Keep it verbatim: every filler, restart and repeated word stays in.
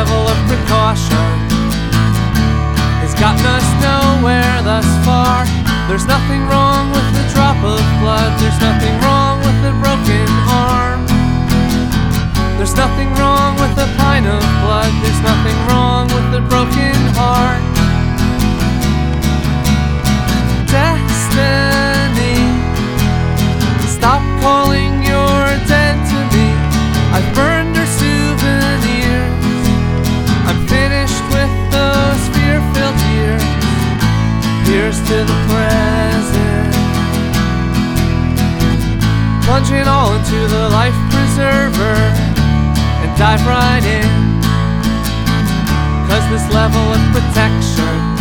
level of precaution has gotten us nowhere thus far. There's nothing wrong with the drop of blood. There's nothing wrong with the broken arm. There's nothing wrong with a pint of blood. There's nothing wrong with a broken heart. Destiny, stop calling your dead to me. I've burned her souvenirs. I'm finished with those fear-filled years. Here's to the present. Plunging all into the life preserver and dive right in, 'cause this level of protection